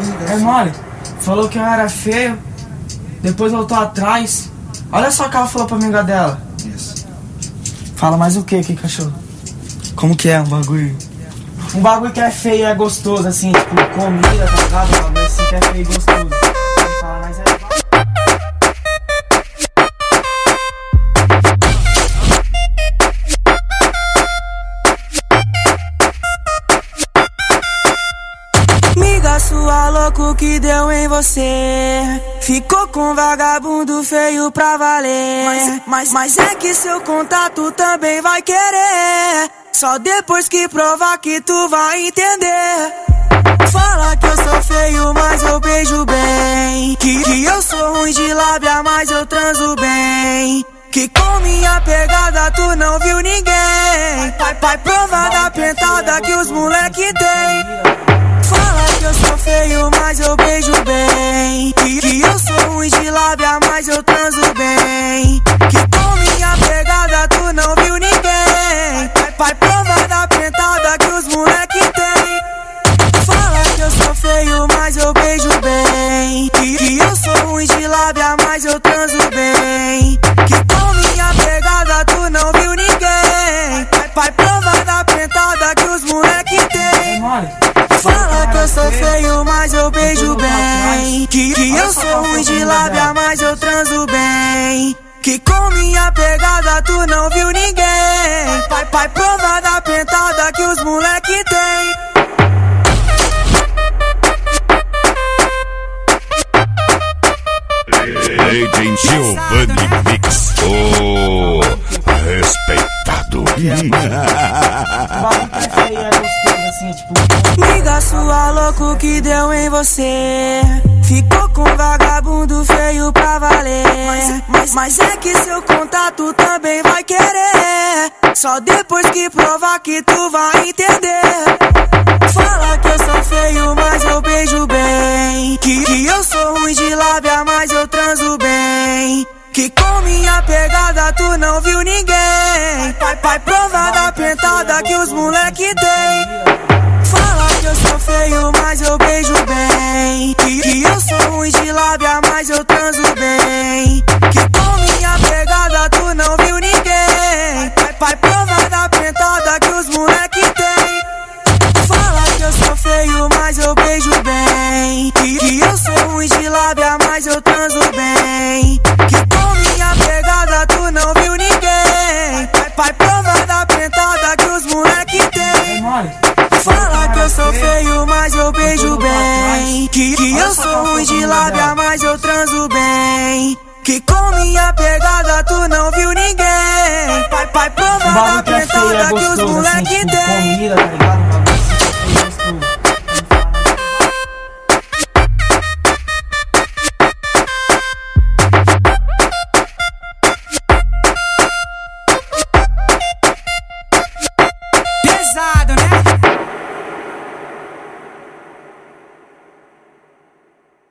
É mole. Falou que eu era feio, depois voltou atrás. Olha só o que ela falou pra amiga dela. Isso. Fala mais o que aqui, cachorro? Como que é um bagulho? Um bagulho que é feio e é gostoso, assim, tipo comida, tá ligado? Um bagulho assim que é feio e gostoso. Fala, mas é... Miga sua louco que deu em você. Ficou com vagabundo feio pra valer. Mas é que seu contato também vai querer. Só depois que provar que tu vai entender. Fala que eu sou feio, mas eu beijo bem. Que eu sou ruim de lábia, mas eu transo bem. Que com minha pegada tu não viu ninguém. Vai provar da pentada que os moleque tem. Fala que eu sou feio, mas eu beijo bem. Que eu sou ruim de lábia, mas eu transo bem. Que com minha pegada tu não viu ninguém. Vai provar da pentada que os moleque tem. Fala que eu sou feio, mas eu beijo bem. Que eu sou ruim de lábia, mas eu transo bem. Que com minha pegada tu não viu ninguém. Vai provar da pentada que os moleque tem. Fala que eu sou feio, mas eu beijo bem. Que eu sou ruim de lábia, mas eu transo bem. Que com minha pegada tu não viu ninguém. Vai provar da pentada que os moleque tem. DJ Giovanni Mix, o respeitado. Um bagulho que é feio e é gostoso, assim, tipo... Miga sua louco que deu em você. Ficou com vagabundo feio pra valer. Mas é que seu contato também vai querer. Só depois que provar que tu vai entender. Fala que eu sou feio, mas eu beijo bem. Que eu sou ruim de lábia, mas eu transo bem. Que com minha pegada tu não viu ninguém. Vai provar da pentada que os moleque tem. Fala que eu sou feio, mas eu beijo bem. Que eu sou ruim de lábia, mas eu transo bem. Que com minha pegada tu não viu ninguém. Vai provar da pentada que os moleque tem. Fala que eu sou feio, mas eu beijo bem. Que eu sou ruim de lábia, mas eu transo bem. Que com minha pegada tu não viu ninguém. Vai provar da pentada que os moleque tem. Fala que eu sou feio, mas eu beijo bem. Que eu sou ruim de lábia, mas eu transo bem. Que com minha pegada tu não viu ninguém. Vai provar da pentada que os moleque tem.